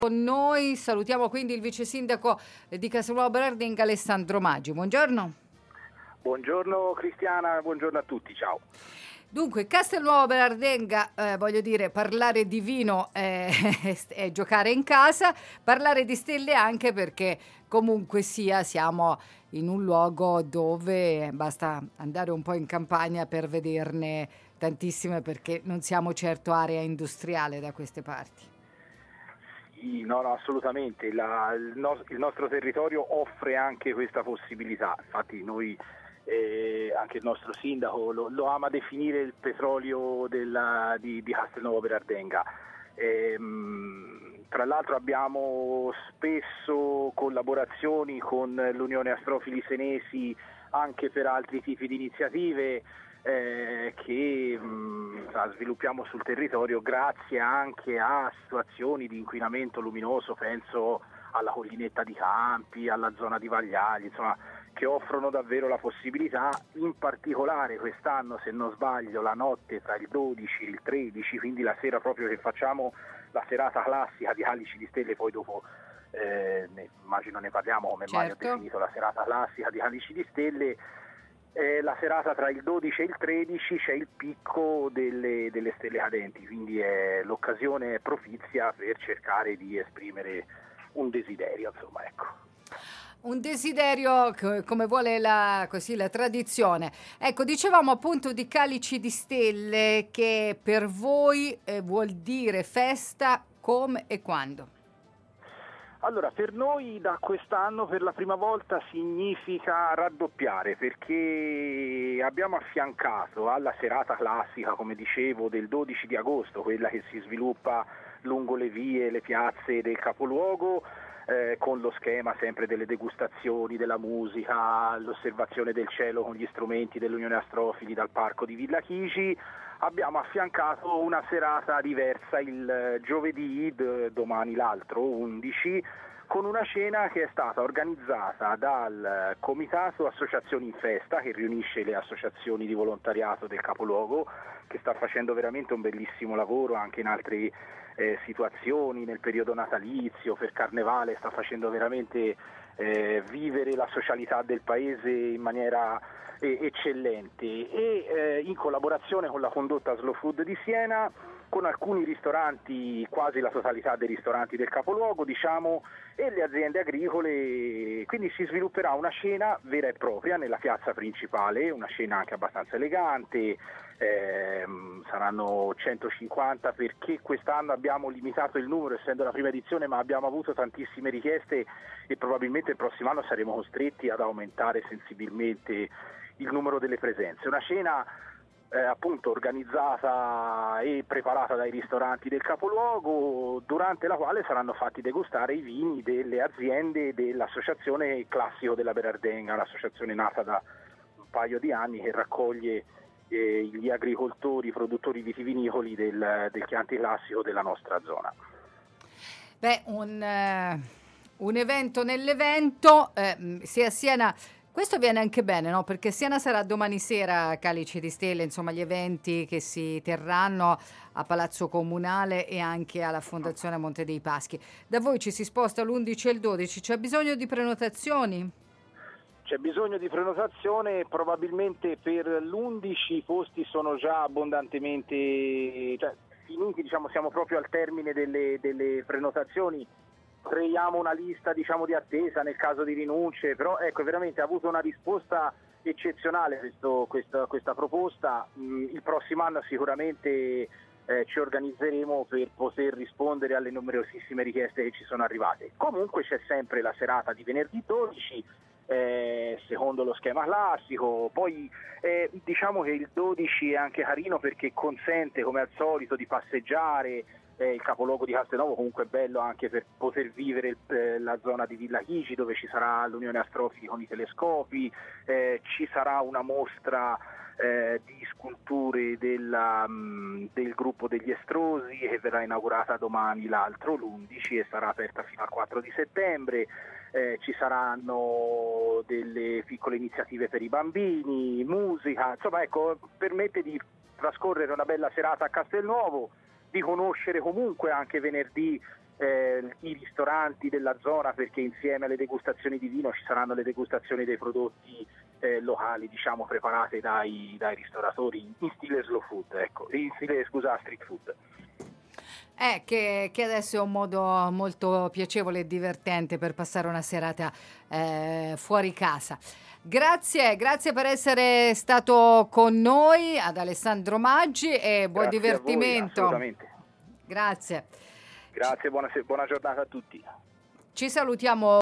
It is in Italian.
Con noi salutiamo quindi il vice sindaco di Castelnuovo Belardinga, Alessandro Maggi. Buongiorno. Buongiorno Cristiana, buongiorno a tutti, ciao. Dunque, Castelnuovo Belardinga, voglio dire, parlare di vino è giocare in casa, parlare di stelle anche perché comunque sia siamo in un luogo dove basta andare un po' in campagna per vederne tantissime, perché non siamo certo area industriale da queste parti. No, assolutamente, il nostro territorio offre anche questa possibilità, infatti noi, anche il nostro sindaco lo ama definire il petrolio di Castelnuovo Belardinga. Tra l'altro abbiamo spesso collaborazioni con l'Unione Astrofili Senesi anche per altri tipi di iniziative che sviluppiamo sul territorio grazie anche a situazioni di inquinamento luminoso, penso alla collinetta di Campi, alla zona di Vagliali, insomma, che offrono davvero la possibilità, in particolare quest'anno, se non sbaglio, la notte tra il 12 e il 13, quindi la sera proprio che facciamo la serata classica di Calici di Stelle, poi dopo immagino ne parliamo come mai ho definito la serata classica di Calici di Stelle. La serata tra il 12 e il 13 c'è il picco delle stelle cadenti, quindi l'occasione è propizia per cercare di esprimere un desiderio, insomma, ecco. Un desiderio come vuole la tradizione. Ecco, dicevamo appunto di Calici di Stelle, che per voi vuol dire festa come e quando? Allora, per noi da quest'anno per la prima volta significa raddoppiare, perché abbiamo affiancato alla serata classica, come dicevo, del 12 di agosto, quella che si sviluppa lungo le vie, le piazze del capoluogo, con lo schema sempre delle degustazioni, della musica, l'osservazione del cielo con gli strumenti dell'Unione Astrofili dal parco di Villa Chigi. Abbiamo affiancato una serata diversa il giovedì, domani l'altro, 11, con una cena che è stata organizzata dal Comitato Associazioni in Festa, che riunisce le associazioni di volontariato del capoluogo, che sta facendo veramente un bellissimo lavoro anche in altre situazioni, nel periodo natalizio, per Carnevale, sta facendo veramente vivere la socialità del paese in maniera eccellente, e in collaborazione con la condotta Slow Food di Siena, con alcuni ristoranti, quasi la totalità dei ristoranti del capoluogo, diciamo, e le aziende agricole. Quindi si svilupperà una cena vera e propria nella piazza principale, una cena anche abbastanza elegante. Saranno 150, perché quest'anno abbiamo limitato il numero essendo la prima edizione, ma abbiamo avuto tantissime richieste e probabilmente il prossimo anno saremo costretti ad aumentare sensibilmente il numero delle presenze. Una cena appunto organizzata e preparata dai ristoranti del capoluogo, durante la quale saranno fatti degustare i vini delle aziende dell'Associazione Classico della Belardinga, un'associazione nata da un paio di anni che raccoglie gli agricoltori, i produttori vitivinicoli del Chianti Classico della nostra zona. Beh, un evento nell'evento, sia a Siena. Questo viene anche bene, no? Perché Siena sarà domani sera Calici di Stelle, insomma gli eventi che si terranno a Palazzo Comunale e anche alla Fondazione Monte dei Paschi. Da voi ci si sposta l'11 e il 12, c'è bisogno di prenotazioni? C'è bisogno di prenotazione, probabilmente per l'11 i posti sono già abbondantemente finiti, diciamo, siamo proprio al termine delle prenotazioni. Creiamo una lista, diciamo, di attesa nel caso di rinunce, però ecco, veramente ha avuto una risposta eccezionale questa proposta. Il prossimo anno sicuramente ci organizzeremo per poter rispondere alle numerosissime richieste che ci sono arrivate. Comunque c'è sempre la serata di venerdì 12, secondo lo schema classico. Poi diciamo che il 12 è anche carino perché consente, come al solito, di passeggiare. Il capoluogo di Castelnuovo comunque è bello anche per poter vivere la zona di Villa Chigi, dove ci sarà l'Unione Astrofili con i telescopi, ci sarà una mostra di sculture del gruppo degli Estrosi, che verrà inaugurata domani l'altro, l'11, e sarà aperta fino al 4 di settembre. Ci saranno delle piccole iniziative per i bambini, musica, insomma, ecco, permette di trascorrere una bella serata a Castelnuovo, di conoscere comunque anche venerdì i ristoranti della zona, perché insieme alle degustazioni di vino ci saranno le degustazioni dei prodotti locali, diciamo, preparate dai ristoratori in stile slow food, ecco, in stile, scusa, street food. Che adesso è un modo molto piacevole e divertente per passare una serata fuori casa. Grazie per essere stato con noi, ad Alessandro Maggi, e buon divertimento. A voi, assolutamente. Grazie. Grazie, buona giornata a tutti. Ci salutiamo.